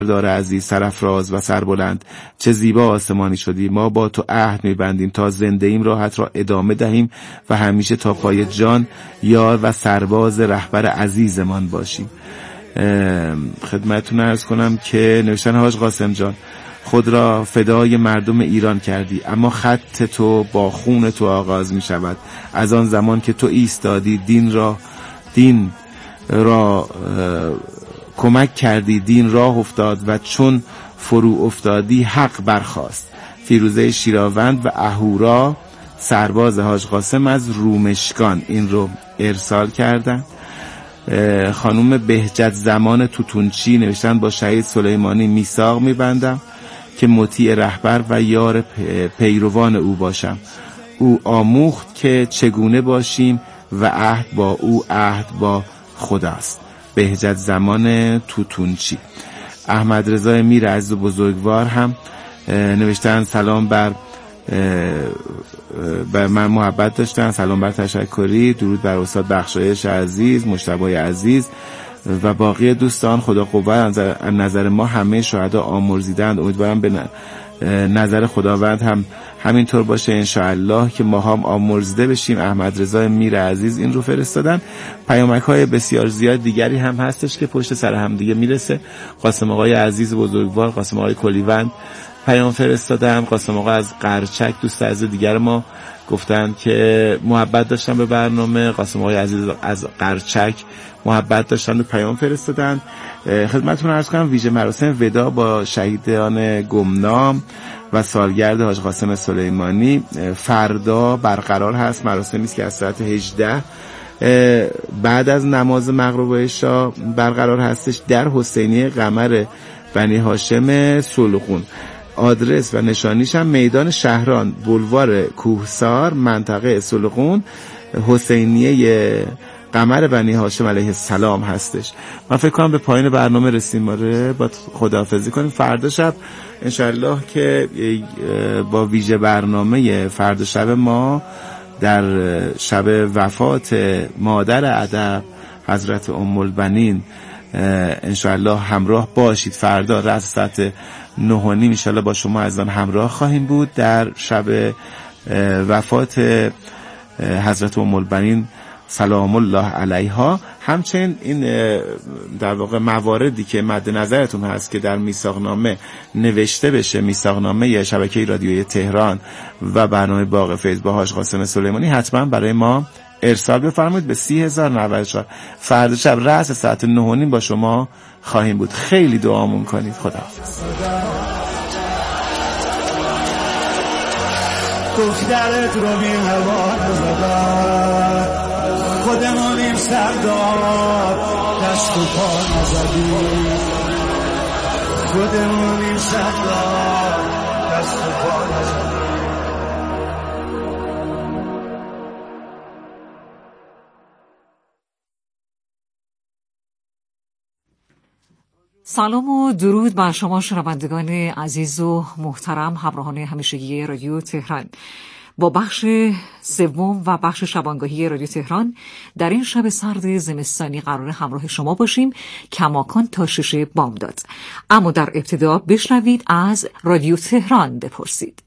دار عزیز، سرافراز و سربلند، چه زیبا آسمانی شدی. ما با تو عهد می‌بندیم تا زنده ایم راحت را ادامه دهیم و همیشه تا پای جان یار و سرباز رهبر عزیزمان باشیم. خدمتتون عرض کنم که نوشتن حاج قاسم جان، خود را فدای مردم ایران کردی، اما خط تو با خون تو آغاز می شود. از آن زمان که تو ایستادی دین را کمک کردی، دین راه افتاد و چون فرو افتادی حق برخاست. فیروزه شیراوند و اهورا سرباز حاج قاسم از رومشگان این رو ارسال کردن. خانوم بهجت زمان توتونچی نوشتن با شهید سلیمانی میثاق میبندم که مطیع رهبر و یار پیروان او باشم. او آموخت که چگونه باشیم و عهد با او عهد با خداست. بهجت زمان توتونچی. احمد رضا میر عزیز و بزرگوار هم نوشتن سلام بر من محبت داشتن، سلام بر تشکری، درود بر استاد بخشایش عزیز، مجتبی عزیز و باقی دوستان. خدا قوت. نظر ما همه شهدا آمرزیدند. امیدوارم به نظر خداوند هم همینطور باشه انشاءالله که ما هم آمرزیده بشیم. احمد رضا میر عزیز این رو فرستادن. پیامک های بسیار زیاد دیگری هم هستش که پشت سر هم دیگه میرسه. قاسم آقای عزیز بزرگوار، قاسم آقای کلیوند پیام فرستادم. قاسم آقا از قرچک دوست عزیز دیگر ما گفتن که محبت داشتن به برنامه. قاسم آقای عزیز از قرچک محبت داشتن و پیام فرستادن. خدمتتون عرض کنم ویژه مراسم وداع با شهیدان گمنام و سالگرد حاج قاسم سلیمانی فردا برقرار هست. مراسمی است که از ساعت 18 بعد از نماز مغرب و عشا برقرار هستش در حسینیه قمر بنی هاشم سلخون. آدرس و نشانیش هم میدان شهران، بولوار کوهسار، منطقه سلخون، حسینیه قمر بنی هاشم علیه السلام هستش. من فکر کنم به پایین برنامه رسیم. با خداحافظی کنیم. فردا شب انشالله که با ویژه برنامه فردا شب ما در شب وفات مادر ادب حضرت ام البنین انشالله همراه باشید. فردا رأس ساعت 9:30 انشالله با شما از آن همراه خواهیم بود در شب وفات حضرت ام البنین سلام الله علیها. همچنین این در واقع مواردی که مد نظرتون هست که در میثاقنامه نوشته بشه، میثاقنامه شبکه رادیویی تهران و برنامه باغ فیض با حاج قاسم سلیمانی، حتما برای ما ارسال بفرمایید به 30,094. فردا شب رأس ساعت 9:30 با شما خواهیم بود. خیلی دعامون کنید. خداحافظ. دخترت رو بی هوا نزدن، خودمونیم سردار دست و پا نزدیم، خودمونیم سردار دست و پا نزدیم. سلام و درود بر شما شنوندگان عزیز و محترم، همراهان همیشگی رادیو تهران. با بخش سوم و بخش شبانگاهی رادیو تهران در این شب سرد زمستانی قرار همراه شما باشیم کماکان تا 6 بامداد. اما در ابتدا بشنوید از رادیو تهران بپرسید.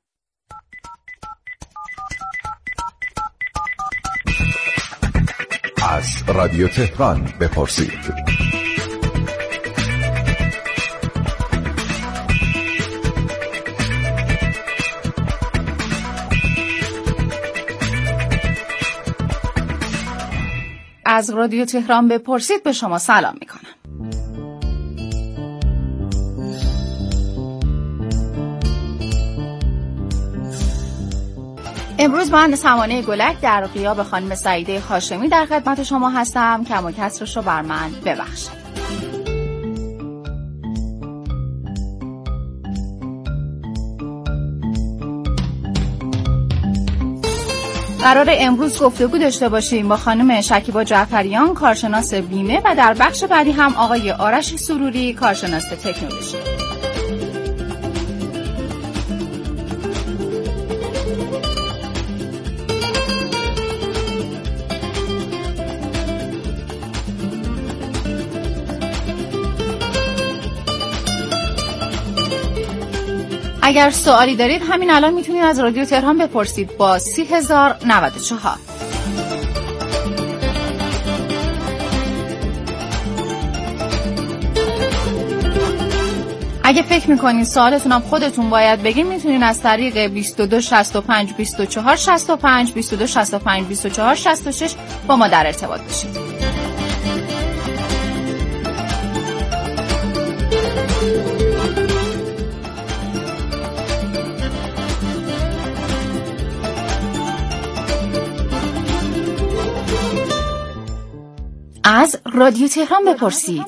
از رادیو تهران بپرسید. از رادیو تهران بپرسید به شما سلام میکنم. امروز من سمانه گلک در غیاب خانم سعیده هاشمی در خدمت شما هستم. کم و کسرش رو بر من ببخشید. قرار امروز گفتگو داشته باشیم با خانم شکیبا جعفریان، کارشناس بیمه، و در بخش بعدی هم آقای آرش سروری، کارشناس تکنولوژی. اگر سوالی دارید همین الان میتونید از رادیو تهران بپرسید با 30,094. اگه فکر میکنین سوالتون هم خودتون باید بگین میتونین از طریق 22 65 24 65 22 65 24 66 با ما در ارتباط باشید. از رادیو تهران بپرسید.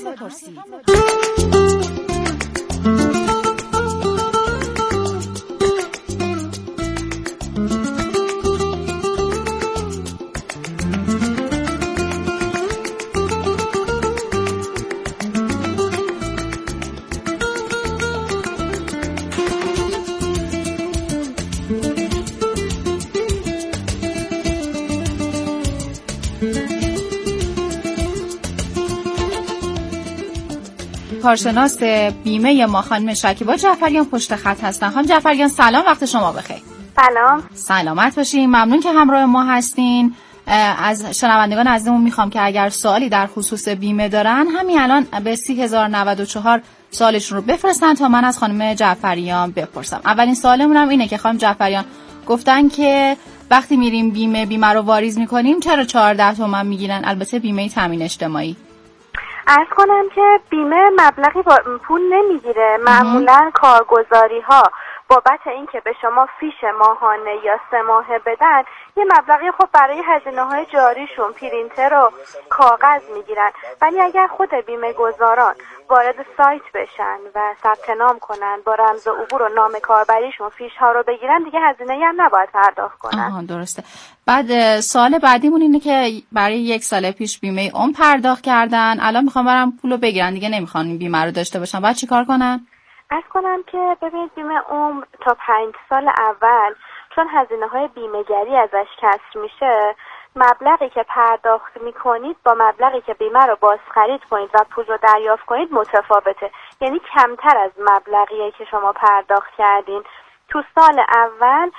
کارشناس بیمه ما خانم شکیبا جعفریان پشت خط هستن. خانم جعفریان سلام، وقت شما بخیر. سلام. سلامت باشین. ممنون که همراه ما هستین. از شنوندگان عزیزمون میخوام که اگر سوالی در خصوص بیمه دارن همین الان به 30,094 سوالشون رو بفرستن تا من از خانم جعفریان بپرسم. اولین سوالمون هم اینه که خانم جعفریان گفتن که وقتی میریم بیمه رو واریز میکنیم چرا 14 تومن میگیرن؟ البته بیمه تامین اجتماعی. عرض کنم که بیمه مبلغی پول نمیگیره. معمولا کارگزاری ها بابت این که به شما فیش ماهانه یا 3 ماهه بدن یه مبلغی خب برای هزینه‌های جاریشون پرینتر و کاغذ میگیرن، ولی اگر خود بیمه گذاران وارد سایت بشن و ثبت نام کنن با رمز عبور و نام کاربریشون فیش ها رو بگیرن دیگه هزینه‌ای هم نباید پرداخت کنن. درسته. بعد سوال بعدیمون اینه که برای 1 سال پیش بیمه عمر پرداخت کردن، الان میخوام برم پولو بگیرن دیگه نمیخوان این بیمه رو داشته باشن، بعد چیکار کنن؟ عرض کنم که ببینید بیمه عمر تا 5 سال اول چون هزینه‌های بیمه‌گری ازش کسر میشه، مبلغی که پرداخت میکنید با مبلغی که بیمه رو باز خرید کنید و پول رو دریافت کنید متفاوته، یعنی کمتر از مبلغیه که شما پرداخت کردین. تو سال اول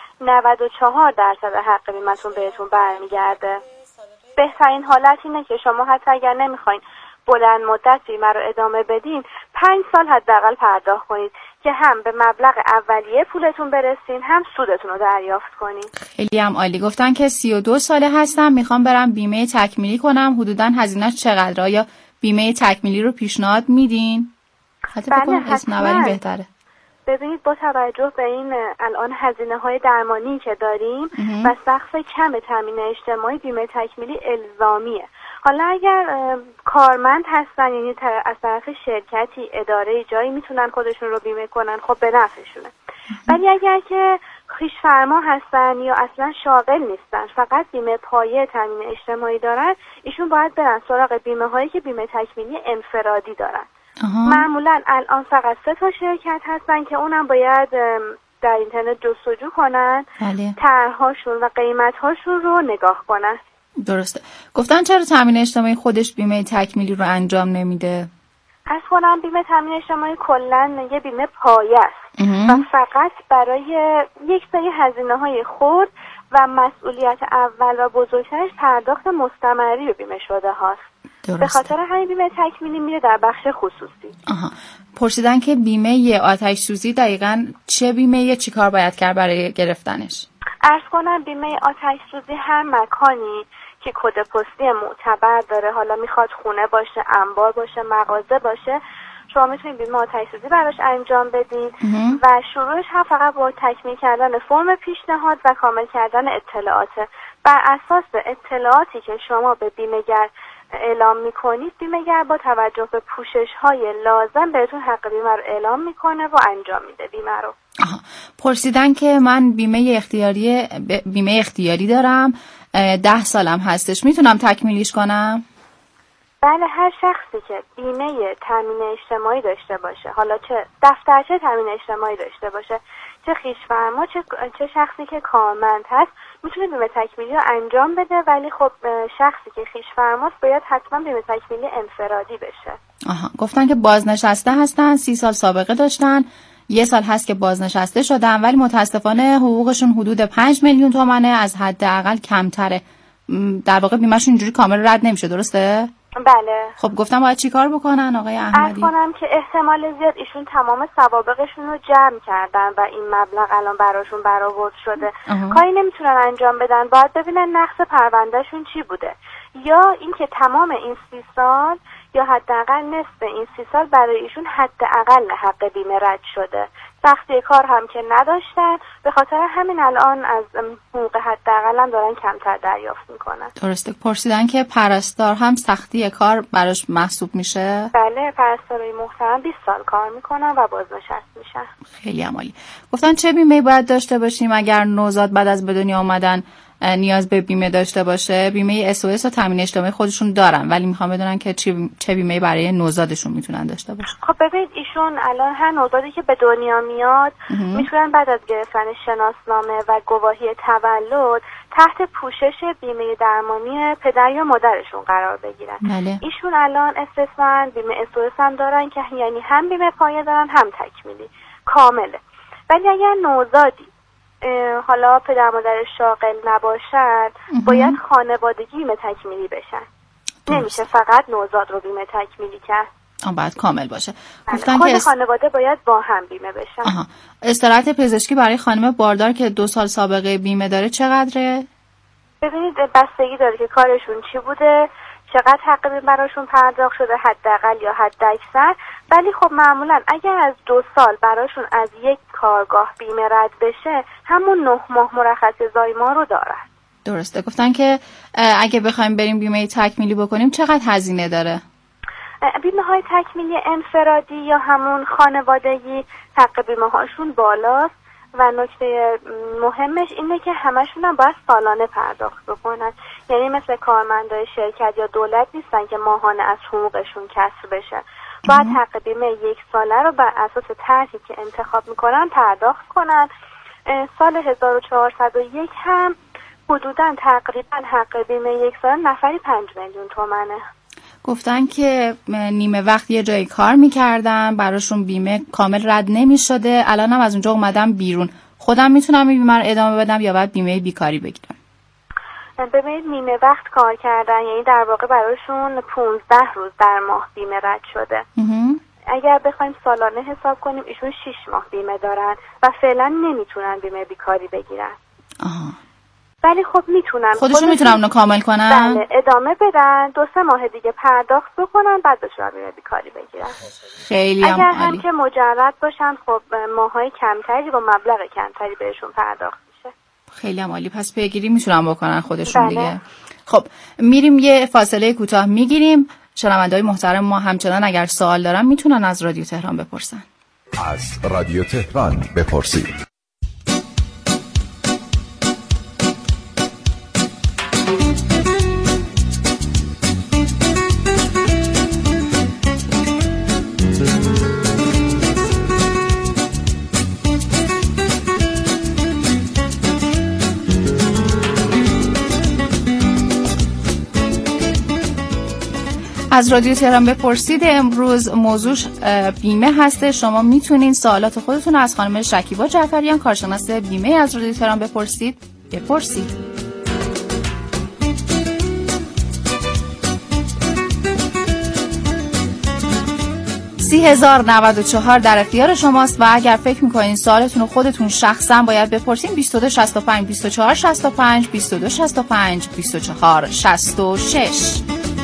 94% حق بیمه‌تون بهتون برمیگرده. بهترین حالت اینه که شما حتی اگر نمیخواین بلند مدت بیمه رو ادامه بدین 5 سال حداقل پرداخت کنید که هم به مبلغ اولیه پولتون برسین هم سودتون رو دریافت کنین. خیلی هم عالی. گفتن که 32 ساله هستم میخوام برم بیمه تکمیلی کنم، حدوداً هزینه‌اش چقدره؟ آیا بیمه تکمیلی رو پیشنهاد میدین؟ حتی بکنم اسم نبریم بهتره. ببینید با توجه به این الان هزینه‌های درمانی که داریم و سقف کم تامین اجتماعی بیمه تکمیلی الزامیه. حالا اگر کارمند هستن یعنی از طرف شرکتی اداره جایی میتونن خودشون رو بیمه کنن، خب به نفعشونه. ولی اگر که خویش‌فرما هستن یا اصلا شاغل نیستن فقط بیمه پایه تامین اجتماعی دارن، ایشون باید برن سراغ بیمه هایی که بیمه تکمیلی انفرادی دارن. معمولا الان فقط 3 تا شرکت هستن که اونم باید در اینترنت جستجو کنن، طرح‌هاشون و قیمت‌هاشون رو نگاه کنن. درسته. گفتن چرا تامین اجتماعی خودش بیمه تکمیلی رو انجام نمیده؟ از کنم بیمه تامین اجتماعی کلاً یه بیمه پایه است و فقط برای یک سری هزینه‌های خرد و مسئولیت اول و بزرگترش پرداخت مستمری به بیمه شده هاست. درسته. به خاطر همین بیمه تکمیلی میره در بخش خصوصی. پرسیدن که بیمه آتش سوزی دقیقاً چه بیمه چی کار باید کرد برای گرفتنش؟ عرض کنم بیمه آتش سوزی هر مکانی که کد پستی معتبر داره، حالا میخواد خونه باشه، انبار باشه، مغازه باشه، شما میتونید بیمه آتش سوزی براش انجام بدین و شروعش هم فقط با تکمیل کردن فرم پیشنهاد و کامل کردن اطلاعاته. بر اساس اطلاعاتی که شما به بیمه‌گر اعلام میکنید، بیمه‌گر با توجه به پوشش‌های لازم بهتون حق بیمه رو اعلام میکنه و انجام میده بیمه رو. پرسیدن که من بیمه اختیاری دارم، 10 سالم هستش، میتونم تکمیلیش کنم؟ بله، هر شخصی که بیمه تامین اجتماعی داشته باشه، حالا چه دفترچه تامین اجتماعی داشته باشه، چه خویش‌فرما، چه شخصی که کارمند هست، میتونه بیمه تکمیلی رو انجام بده، ولی خب شخصی که خویش‌فرماست باید حتما بیمه تکمیلی انفرادی بشه. گفتن که بازنشسته هستن، 30 سال سابقه داشتن، 1 سال هست که بازنشسته شدن، ولی متاسفانه حقوقشون حدود 5 میلیون تومانه، از حداقل کمتره. در واقع بیمهشون اینجوری کامل رد نمیشه، درسته؟ بله. خب گفتم باید چی کار بکنن آقای احمدی؟ عرض کنم که احتمال زیاد ایشون تمام سوابقشون رو جمع کردن و این مبلغ الان براشون برآورد شده. کاری نمیتونن انجام بدن، باید ببینن نقص پروندهشون چی بوده، یا اینکه تمام این 30 سال یا حداقل نصف این 30 سال برای ایشون حداقل حق بیمه رد شده. سختی کار هم که نداشتن، به خاطر همین الان از حقوق حداقل هم دارن کمتر دریافت میکنن. درسته. پرسیدن که پرستار هم سختی کار براش محسوب میشه؟ بله، پرستارای محترم 20 سال کار میکنن و بازنشسته میشن. خیلی عالی. گفتن چه بیمه‌ای باید داشته باشیم اگر نوزاد بعد از به دنیا آمدن نیاز به بیمه داشته باشه؟ بیمه SOS و تامین اجتماعی خودشون دارن، ولی میخوام بدونن که چه بیمه‌ای برای نوزادشون میتونن داشته باشن. خب ببینید، ایشون الان هر نوزادی که به دنیا میاد میتونن بعد از گرفتن شناسنامه و گواهی تولد تحت پوشش بیمه درمانی پدر یا مادرشون قرار بگیرن. بله. ایشون الان استثنا بیمه SOS هم دارن که یعنی هم بیمه پایه دارن هم تکمیلی کامله. ولی اگر نوزادی حالا پدر مادر شاغل نباشن باید خانوادگی بیمه تکمیلی بشن. نمیشه فقط نوزاد رو بیمه تکمیلی کرد، باید کامل باشه. گفتن که خانواده باید با هم بیمه بشن. استراحت پزشکی برای خانم باردار که 2 سال سابقه بیمه داره چقدره؟ ببینید بستگی داره که کارشون چی بوده، چقدر حق بیمه براشون پرداخت شده، حداقل یا حداکثر. ولی خب معمولا اگر از 2 سال براشون از یک کارگاه بیمه رد بشه، همون 9 ماه مرخصی زایمان رو دارن. درسته. گفتن که اگه بخوایم بریم بیمه تکمیلی بکنیم چقدر هزینه داره؟ بیمه های تکمیلی انفرادی یا همون خانوادگی حق بیمه هاشون بالاست و نکته مهمش اینه که همشون هم باید سالانه پرداخت بکنن. یعنی مثل کارمندای شرکت یا دولت نیستن که ماهانه از حقوقشون کسر بشه. باید حق بیمه 1 ساله رو بر اساس طرحی که انتخاب میکنن پرداخت کنن. سال 1401 هم حدوداً تقریبا حق بیمه 1 ساله نفری 5 میلیون تومنه. گفتن که نیمه وقت یه جایی کار میکردن، براشون بیمه کامل رد نمیشده، الان هم از اونجا اومدم بیرون. خودم میتونم این بیمه رو ادامه بدم یا باید بیمه بیکاری بگیرم؟ ببینید، نیمه وقت کار کردن یعنی در واقع براشون 15 روز در ماه بیمه رد شده. اگر بخوایم سالانه حساب کنیم ایشون 6 ماه بیمه دارن و فعلا نمیتونن بیمه بیکاری بگیرن. ولی خب میتونن خودشون میتونن اونو کامل کنن؟ بله، ادامه بدن، 2-3 ماه دیگه پرداخت بکنن، بعد بتونن بیمه بیکاری بگیرن. خیلی هم اگر عالی. هم که مجرد باشن خب ماهای کمتری با مبلغ کمتری بهشون پرداخت میشه. خیلی هم عالی. پس پیگیری میتونن بکنن خودشون. بله. دیگه خب میریم یه فاصله کوتاه میگیریم. شنونده‌های محترم ما همچنان اگر سوال دارن میتونن از رادیو تهران بپرسن. از رادیو تهران بپرسید. از رادیو تهران بپرسید. امروز موضوعش بیمه هسته. شما میتونین سوالات خودتون از خانم شکیبا جعفریان، کارشناس بیمه از رادیو تهران بپرسید. 30,094 در اختیار شماست و اگر فکر میکنین سوالتون رو خودتون شخصا باید بپرسین 2265 24 65 2265 24 66.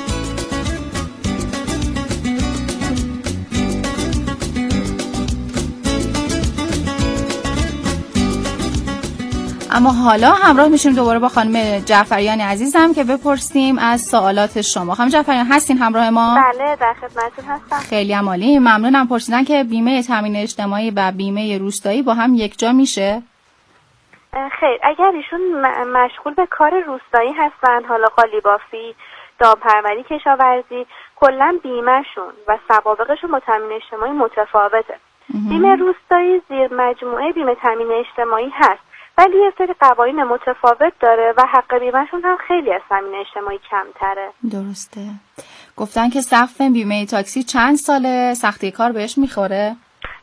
اما حالا همراه میشیم دوباره با خانم جعفریان عزیزم که بپرسیم از سوالات شما. خانم جعفریان هستین همراه ما؟ بله، در خدمتتون هستم. خیلی عالی، ممنونم. پرسیدن که بیمه تامین اجتماعی و بیمه روستایی با هم یک جا میشه؟ خیر، اگر ایشون مشغول به کار روستایی هستن، حالا قالیبافی، دامپروری، کشاورزی، کلا بیمهشون و سوابقشون با تامین اجتماعی متفاوته. بیمه روستایی زیر مجموعه بیمه تامین اجتماعی هست، ولی یه سری قوانین متفاوت داره و حق بیمهشون هم خیلی از تامین اجتماعی کمتره. درسته. گفتن که سقف بیمه تاکسی چند ساله؟ سختی کار بهش میخوره؟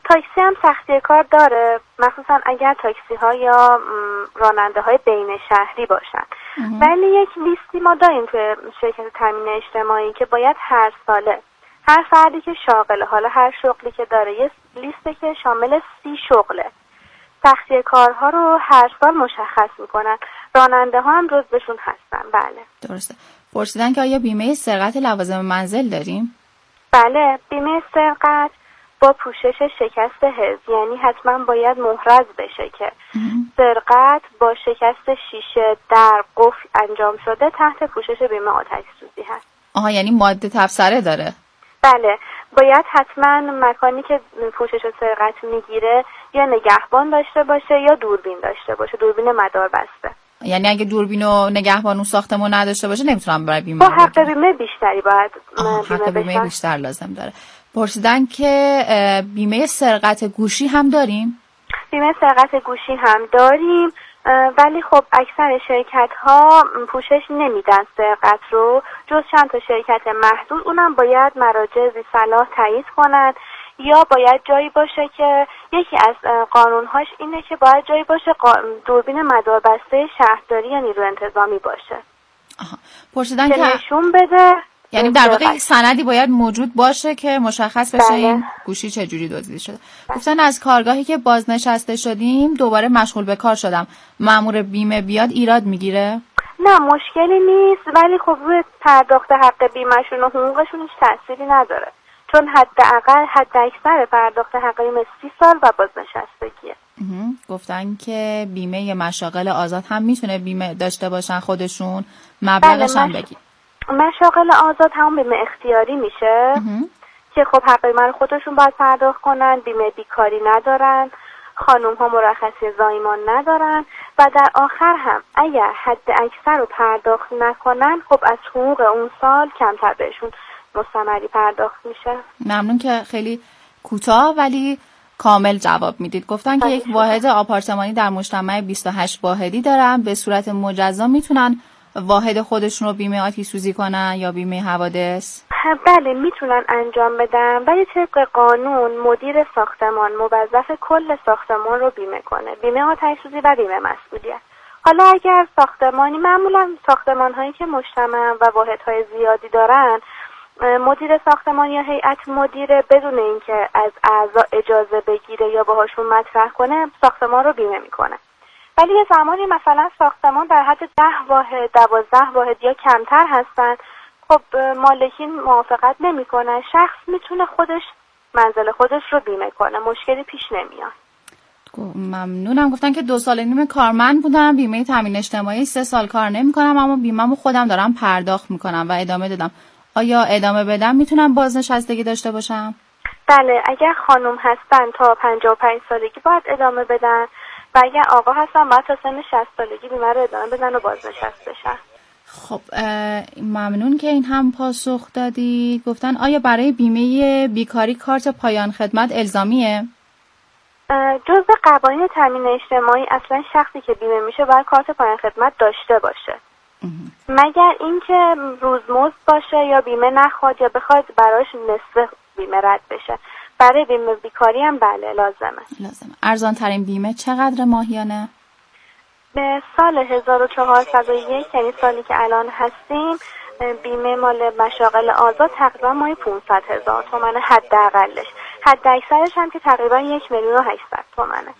تاکسی هم سختی کار داره، مخصوصا اگر تاکسی ها یا راننده های بین شهری باشن. ولی یک لیستی ما داریم توی شرکت تامین اجتماعی که باید هر ساله هر فردی که شاغله، حالا هر شغلی که داره، یه لیسته که شامل 30 شغله، سختی کارها رو هر سال مشخص میکنن. راننده ها هم جزوشون هستن. بله درسته. پرسیدن که آیا بیمه سرقت لوازم منزل داریم؟ بله، بیمه سرقت با پوشش شکست حفظ، یعنی حتما باید محرز بشه که سرقت با شکست شیشه در قفل انجام شده تحت پوشش بیمه آتش سوزی هست. آها، یعنی ماده تبصره داره؟ بله، باید حتما مکانی که پوشش سرقت میگیره یا نگهبان داشته باشه یا دوربین داشته باشه، دوربین مدار بسته. یعنی اگه دوربین و نگهبان اون ساختمون نداشته باشه نمیتونم برای بیمه. با حق بیمه بیشتری باید حق بیمه بیشتر لازم داره. پرسیدن که بیمه سرقت گوشی هم داریم؟ بیمه سرقت گوشی هم داریم، ولی خب اکثر شرکت ها پوشش نمیدن سرقت رو، جز چند تا شرکت محدود، اونم باید مراجع ذی صلاح تایید کنند یا باید جایی باشه که یکی از قانونهاش اینه که باید جایی باشه دوربین مداربسته شهرداری یا نیرو انتظامی باشه. پرسیدن که نشون بده، یعنی در واقع سندی باید موجود باشه که مشخص بشه این گوشی چجوری دزدیده شده. گفتن از کارگاهی که بازنشسته شدیم دوباره مشغول به کار شدم، مأمور بیمه بیاد ایراد میگیره؟ نه مشکلی نیست، ولی خب روی پرداخت حق بیمهشون و حقوقشون هیچ تأثیری نداره، چون حد اکثر پرداخت حق بیمه 30 سال و بازنشستگیه. گفتن که بیمه مشاغل آزاد هم میتونه بیمه داشته باشن خودشون، مبلغش هم بگی. مشاغل آزاد هم بیمه اختیاری میشه که خب حق بیمه رو خودشون باید پرداخت کنن، بیمه بیکاری ندارن، خانوم ها مرخصی زایمان ندارن و در آخر هم اگر حد اکثر رو پرداخت نکنن خب از حقوق اون سال کمتر بهشون مستمری پرداخت میشه. ممنون که خیلی کوتاه ولی کامل جواب میدید. گفتن که یک واحد آپارتمانی در مجتمع 28 واحدی دارن، به صورت مجزا میتونن واحد خودشون رو بیمه آتش سوزی کنن یا بیمه حوادث؟ بله میتونن انجام بدن، ولی طبق قانون مدیر ساختمان موظف کل ساختمان رو بیمه کنه، بیمه آتش سوزی و بیمه مسئولیت. حالا اگر ساختمانی، معمولا ساختمان هایی که مجتمع و واحد های زیادی دارن، مدیر ساختمان یا هیئت مدیره بدون اینکه از اعضا اجازه بگیره یا باهاشون مطرح کنه ساختمان رو بیمه میکنه. ولی یه زمانی مثلا ساختمان در حد 10 واحد 12 واحد یا کمتر هستن، خب مالکین موافقت نمیکنن، شخص میتونه خودش منزل خودش رو بیمه کنه، مشکلی پیش نمیاد. ممنونم. گفتن که 2 سال و نیم کارمند بودم، بیمه تامین اجتماعی 3 سال کار نمیکنم، اما بیمه‌مو خودم دارم پرداخت میکنم و ادامه دادم. آیا ادامه بدم میتونم بازنشستگی داشته باشم؟ بله، اگر خانم هستن تا 55 سالگی باید ادامه بدن و اگر آقا هستن باید تا سن 60 سالگی بیمه رو ادامه بدن و بازنشسته بشن. خب ممنون که این هم پاسخ دادی. گفتن آیا برای بیمه بیکاری کارت پایان خدمت الزامیه؟ جزء قوانین تامین اجتماعی اصلا شخصی که بیمه میشه باید کارت پایان خدمت داشته باشه، مگر اینکه روزمزد باشه یا بیمه نخواد یا بخواد براش نصف بیمه رد بشه. برای بیمه بیکاری هم بله لازمه. ارزان ترین بیمه چقدر ماهیانه؟ به سال 1401 یعنی سالی که الان هستیم، بیمه مال مشاغل آزاد تقریبا ماهی 500,000 تومنه حداقلش، حد اکثرش هم که تقریبا 1,800,000 تومنه.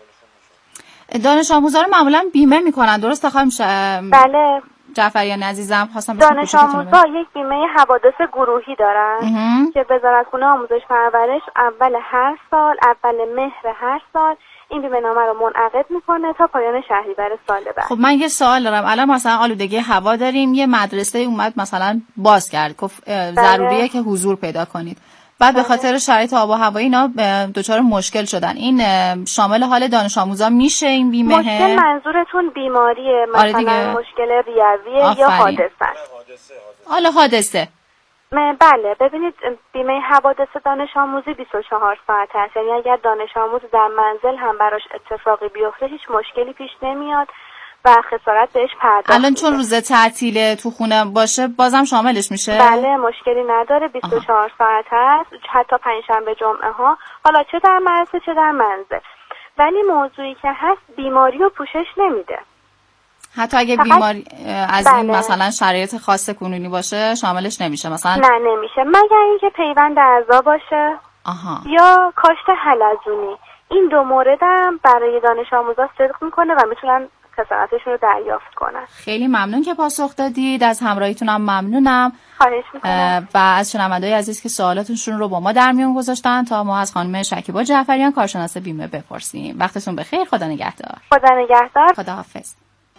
دانش آموزا رو معمولا بیمه میکنن درسته خانم؟ بله جعفریان عزیزم خواستم دانش آموزا یک بیمه حوادث گروهی دارن که وزارتخونه آموزش پرورش اول هر سال، اول مهر هر سال این بیمه نامه رو منعقد میکنه تا پایان شهریور سال بعد. خب من یه سوال دارم، الان مثلا آلودگی هوا داریم، یه مدرسه اومد مثلا باز کرد، گفت ضروریه که حضور پیدا کنید، بعد به خاطر شرایط آب و هوایی اینا دچار مشکل شدن، این شامل حال دانش آموزا میشه این بیمه؟ مشکل منظورتون بیماریه مثلا مشکل ریویه یا حادثه؟ حالا حادثه بله ببینید بیمه حوادث دانش آموزی 24 ساعت هست، یعنی اگر دانش آموز در منزل هم براش اتفاقی بیفته هیچ مشکلی پیش نمیاد و خسارت بهش پرداخت. الان چون روز تعطیله تو خونه باشه بازم شاملش میشه؟ بله مشکلی نداره. 24 ساعت هست، حتی پنجشنبه جمعه ها، حالا چه در مدرسه چه در منزل. ولی موضوعی که هست بیماری رو پوشش نمیده. حتی اگه بیماری از این بله. مثلا شرایط خاص کنونی باشه شاملش نمیشه مثلا؟ نه نمیشه، مگر اینکه پیوند اعضا باشه یا کاشت حلزونی. این دو موردم برای دانش آموزا صدق میکنه و میتونن خسارتشون رو دریافت کنن. خیلی ممنون که پاسخ دادید، از همراهیتونم ممنونم. خواهش میکنم. و از شنونده‌های عزیز که سوالاتشون رو با ما در میون گذاشتن تا ما از خانم شکیبا جعفریان کارشناس بیمه بپرسیم. وقتتون بخیر. خدا نگهدار. خدا نگهدار. خدا حافظ.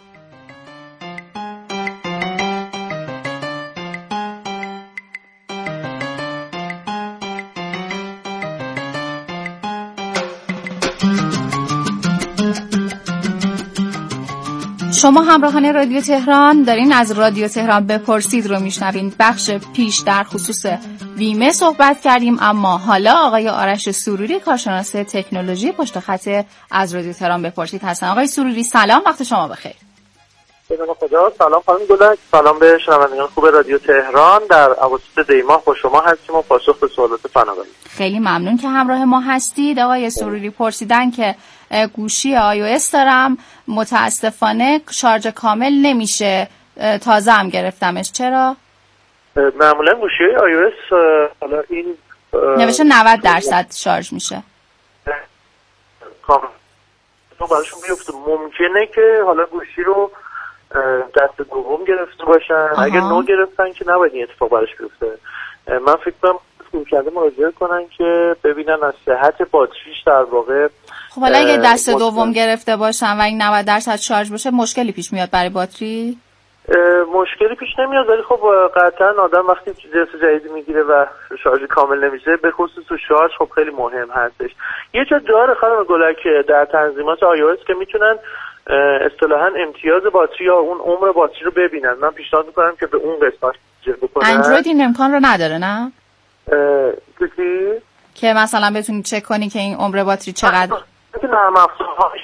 شما همراهان رادیو تهران دارین از رادیو تهران بپرسید رو میشنوین. بخش پیش در خصوص بیمه صحبت کردیم، اما حالا آقای آرش سروری کارشناس تکنولوژی پشت خط از رادیو تهران بپرسید هستن. آقای سروری سلام، وقت شما بخیر. سلام خانم گلک، سلام به شنوندگان خوب رادیو تهران. در اواسط دی ماه با شما هستیم و پاسخ به سوالات فناوری. خیلی ممنون که همراه ما هستید. آقای سروری پرسیدن که گوشی iOS دارم، متاسفانه شارژ کامل نمیشه، تازه هم گرفتمش، چرا؟ معمولا گوشی iOS حالا این نوشته 90% شارژ میشه. کامل براشون بیفته. ممکنه که حالا گوشی رو دست دوم گرفته باشن. اگر نو گرفتن که نباید این اتفاق براش بیفته. من فکر کنم کرده مراجعه کنن که ببینن از صحت باتریش در واقع. خب حالا اگه دست دوم گرفته باشن و این 90% شارژ باشه مشکلی پیش میاد برای باتری؟ مشکلی پیش نمیاد، ولی خب قطعا آدم وقتی جنس جدیدی میگیره و شارژ کامل نمیشه، به خصوص تو شارژ خب خیلی مهم هستش. یه جا داره خانم گلک در تنظیمات iOS که میتونن اصطلاحاً امتیاز باتری یا اون عمر باتری رو ببینن. من پیشنهاد میکنم که به اون قسمت جلب کنن. اندروید این امکان رو نداره نه؟ چی؟ که مثلا بتونی چک کنی که این عمر باتری چقدر. نرم افزارهاش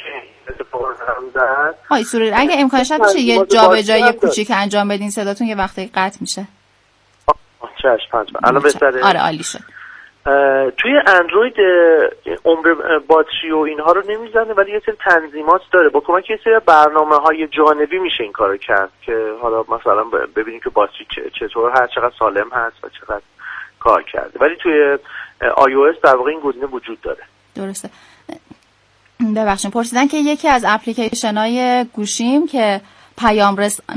های سروری اگه امکانش هست میشه یه جابجایی کوچیک انجام بدین، صداتون یه وقتی قطع میشه. چشم الان بهتره. آره عالی شد. توی اندروید عمر باتری و اینها رو نمیزنه، ولی یه سری تنظیمات داره. با کمک یه سری برنامه‌های جانبی میشه این کارو کرد که حالا مثلا ببینید که باتری چطور هست، چقدر سالم هست و چقدر کار کرده. ولی توی iOS در واقع این گزینه وجود داره. درسته. ببخشید پرسیدن که یکی از اپلیکیشن‌های گوشیم که پیام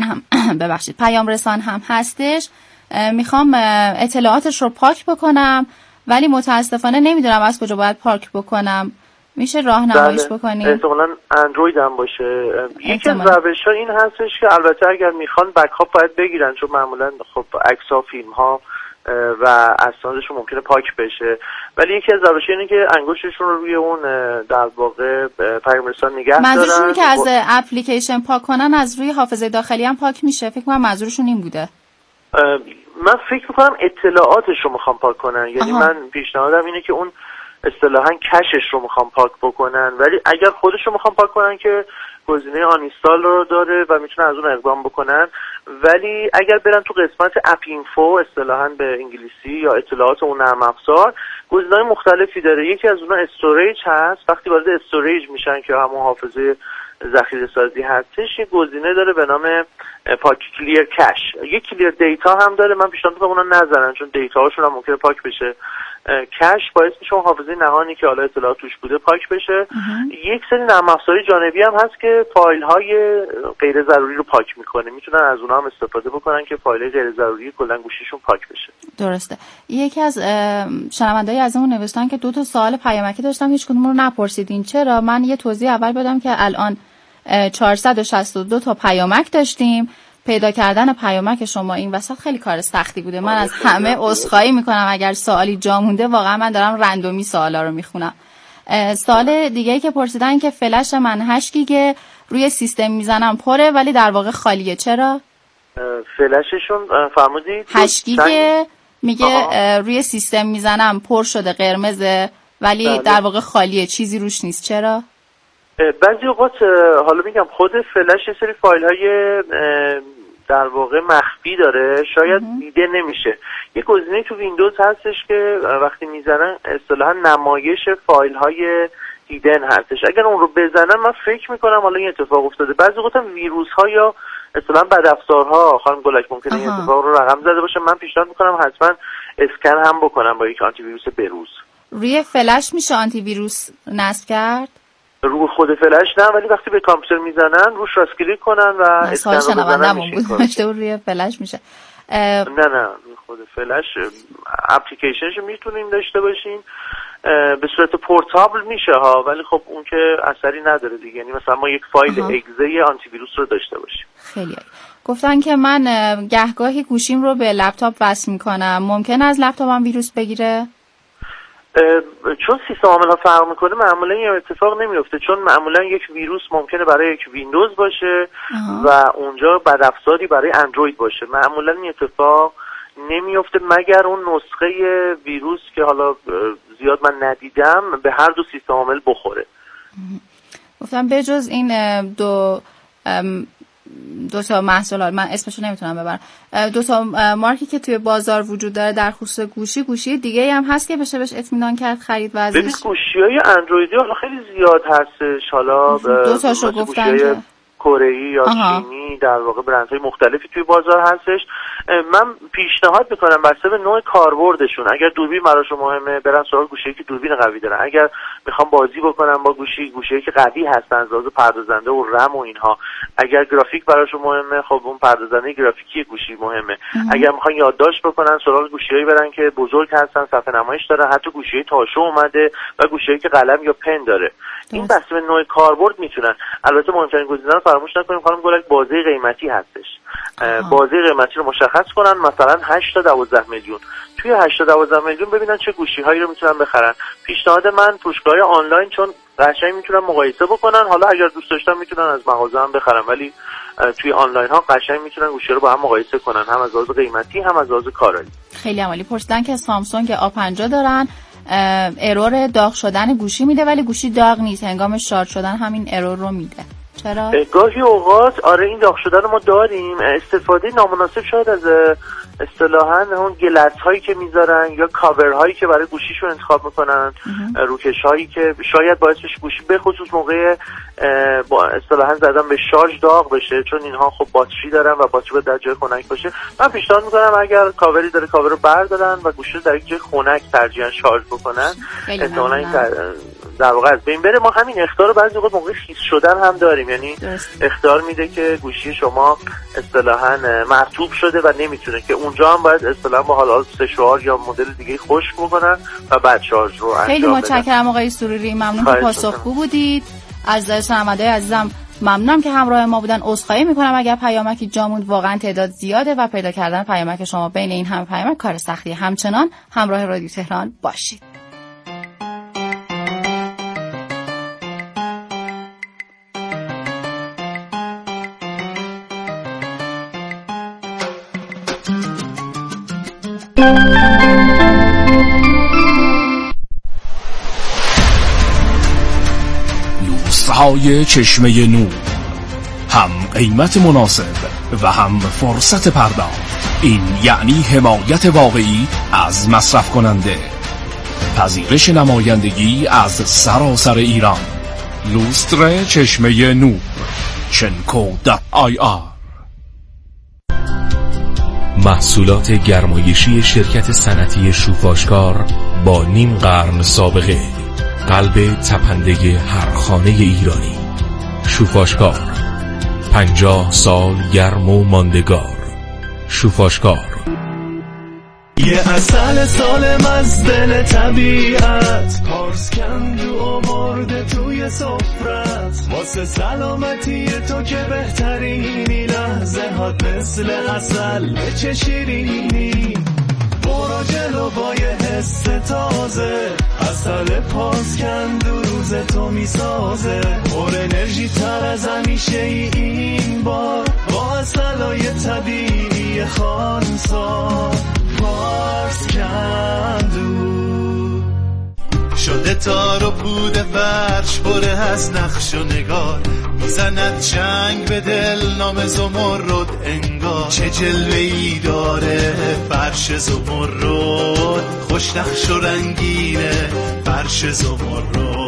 رسان هم هستش، میخوام اطلاعاتش رو پاک بکنم ولی متاسفانه نمیدونم از کجا باید پاک بکنم. میشه راهنماییش بکنیم؟ احتمالاً اندروید هم باشه. یکی از روش‌ها این هستش که البته اگر میخوان بکاپ باید بگیرن، چون معمولاً خب عکس‌ها، فیلم‌ها و اسنادشون ممکنه پاک بشه، ولی یکی از روش‌ها اینه که انگشتشون رو روی اون در واقع پیام رسان نگه دارن. منظورشون که از اپلیکیشن پاک کنن از روی حافظه داخلی هم پاک میشه؟ فکر کنم منظورشون این بوده. من فکر میکنم اطلاعاتش رو میخوام پاک کنن. یعنی من پیشنهادم اینه که اون اصطلاحاً کشش رو میخوام پاک بکنن، ولی اگر خودش رو میخوام پاک کنن که گزینه آنینستال رو داره و میتونن از اون اقدام بکنن. ولی اگر برن تو قسمت اپ اینفو اصطلاحاً به انگلیسی یا اطلاعات اون نرم افزار، گزینه‌های مختلفی داره. یکی از اونها استوریج هست. وقتی وارد استوریج میشن که همون حافظه ذخیره سازی هستش، یه گزینه داره به نام پاک کلیر کش. یه کلیر دیتا هم داره. من پیشنهاد میکنم اونا نذارن، چون دیتا هاشون هم ممکنه پاک بشه. کش باعث میشه اون حافظه نهانی که حالا اطلاعات توش بوده پاک بشه. یک سری نرم افزاری جانبی هم هست که فایل های غیر ضروری رو پاک میکنه. میتونن از اونها هم استفاده بکنن که فایل های غیر ضروری کلا گوشیشون پاک بشه. درسته. یکی از شنونده‌های ازمون نوشتن که 2 سوال پیامکی داشتم هیچ کدوم رو نپرسیدین. چرا؟ من یه توضیح اول بدم که الان 462 تا پیامک داشتیم. پیدا کردن پیامک شما این وسط خیلی کار سختی بوده. من از همه عذرخواهی میکنم اگر سوالی جا مونده. واقعا من دارم رندومی سوالا رو میخونم. سوال دیگه‌ای که پرسیدن که فلش من 8 گیگ روی سیستم میزنم پره ولی در واقع خالیه، چرا؟ فلششون فرمودید 8 گیگ میگه روی سیستم میزنم پر شده قرمزه ولی در واقع خالیه، چیزی روش نیست، چرا؟ بعضی اوقات حالا میگم خود فلش یه سری فایل های در واقع مخفی داره، شاید دیده نمیشه. یه گزینه تو ویندوز هستش که وقتی میزنن اصطلاحا نمایش فایل های هیدن هستش، اگر اون رو بزنن من فکر میکنم حالا این اتفاق افتاده. بعضی وقتا ویروس ها یا اصطلاحا بدافزارها خانم گلک ممکنه این اتفاق رو رقم زده باشه. من پیشنهاد میکنم حتما اسکن هم بکنم با یک آنتی ویروس بروز. روی فلش میشه آنتی ویروس نصب کرد؟ روی خود فلش نه، ولی وقتی به کامپیوتر میزنن روش راست کلیک کنن و اسکن رو بزنن میشه. روی فلش میشه. نه روی خود فلش اپلیکیشنشو میتونیم داشته باشین، به صورت پورتابل میشه ها، ولی خب اون که اثری نداره دیگه. یعنی مثلا ما یک فایل اگزه آنتی ویروس رو داشته باشیم. خیلی گفتن که من گهگاهی گوشیم رو به لپتاپ وصل میکنم، ممکن از لپتاپم ویروس بگیره؟ چون سیستم عامل ها فرق میکنه معمولا این اتفاق نمیفته، چون معمولا یک ویروس ممکنه برای یک ویندوز باشه و اونجا بدافزاری برای اندروید باشه. معمولا این اتفاق نمیفته مگر اون نسخه ویروس که حالا زیاد من ندیدم به هر دو سیستم عامل بخوره. گفتم بجز این دو تا محصولات، من اسمشو نمیتونم ببرم، دو تا مارکی که توی بازار وجود داره در خصوص گوشی دیگه هم هست که بشه بهش اطمینان کرد خرید و ازش؟ ببین گوشی‌های اندرویدی حالا خیلی زیاد هستش، حالا دو تاشو گفتن که کره‌ای یا چینی در واقع برندهای مختلفی توی بازار هستش. من پیشنهاد میکنم بسته به نوع کاربردشون، اگر دوربین براشون مهمه برن سراغ گوشی‌ای که دوربین قوی دارن، اگر میخوام بازی بکنم با گوشی‌ای که قوی هستن از لحاظ پردازنده و رم و اینها، اگر گرافیک براشون مهمه خب اون پردازنده گرافیکی گوشی مهمه. اگر میخوان یادداشت بکنن سراغ گوشی‌هایی برن که بزرگ هستن، صفحه نمایش دارن، حتی گوشی‌های تاشو اومده و گوشی‌هایی که قلم یا پن داره. این بسته به نوع کاربرد میتونن. البته مهمترین گزینه رو فراموش نکنیم خانم گلک، بازه قیمتی هستش. بازه قیمتی رو مشخص کنن، مثلا 8 تا 12 میلیون. توی 8 تا 12 میلیون ببینن چه گوشی‌هایی رو میتونن بخرن. پیشنهاد من فروشگاه آنلاین، چون قشنگ میتونن مقایسه بکنن، حالا اگر دوست داشتن میتونن از مغازه هم بخرن، ولی توی آنلاین ها قشنگ میتونن گوشی رو با هم مقایسه کنن، هم از لحاظ قیمتی هم از لحاظ کارایی. خیلی عالی. پرسیدن که سامسونگ A50 دارن، ارور داغ شدن گوشی میده ولی گوشی داغ نیست، هنگام شارژ شدن همین ارور رو میده. چرا؟ گاهی اوقات آره این داغ شدن رو ما داریم. استفاده نامناسب شاید از اصطلاحاً اون گلس هایی که میذارن یا کاور هایی که برای گوشیشون انتخاب میکنن، روکش هایی که شاید باعث بشه گوشی به خصوص موقع با اصطلاحاً زدن به شارژ داغ بشه، چون اینها خب باتری دارن و باتری باید در جای خنک باشه. من پیشنهاد میکنم اگر کاوری داره کاور رو بردارن و گوشی رو در یک جای خنک ترجیحاً شارژ بکنن، احتمالاً این در واقع از بین بره. ما همین اخطار رو بعضی وقت موقع خیس شدن هم داریم، یعنی اخطار میده که گوشی شما اصطلاحاً مرطوب شده و نمیتونه، که اونجا هم باید اصطلاحاً با حالا سشوار یا مدل دیگه خشک بکنن و بعد شارژ رو انجام بدن. خیلی متشکرم آقای سروری، ممنون که پاسخگو بودید. از شنونده‌های عزیزم ممنونم که همراه ما بودن. عذرخواهی میکنم اگر پیامکی جا موند، واقعا تعداد زیاده و پیدا کردن پیامک شما بین این همه پیامک کار سختیه. همچنان همراه رادیو تهران باشید. لوسترهای چشمه نور، هم قیمت مناسب و هم فرصت پرداخت. این یعنی حمایت واقعی از مصرف کننده، پذیرش نمایندگی از سراسر ایران. لوستر چشمه نور، chenko.ir. محصولات گرمایشی شرکت صنعتی شوفاشکار با نیم قرن سابقه، قلب تپنده هر خانه ایرانی. شوفاشکار، 50 سال گرم و ماندگار. شوفاشکار. یه عسل سالم از دل طبیعت، پارس کندو آورده توی سفرت، واسه سلامتی تو که بهترینی، لحظه هات مثل عسل به چه شیرینی. برو جلو با یه حس تازه، عسل پارس کندو روز تو میسازه، پر انرژی تر از همیشه این بار، با عسلای طبیعی خالصا. پارس کندو شده تار و پود فرش، پر از نقش و نگار، میزند چنگ به دل نام زمرد انگار. چه جلوه‌ای داره فرش زمرد، خوش نقش و رنگینه فرش زمرد.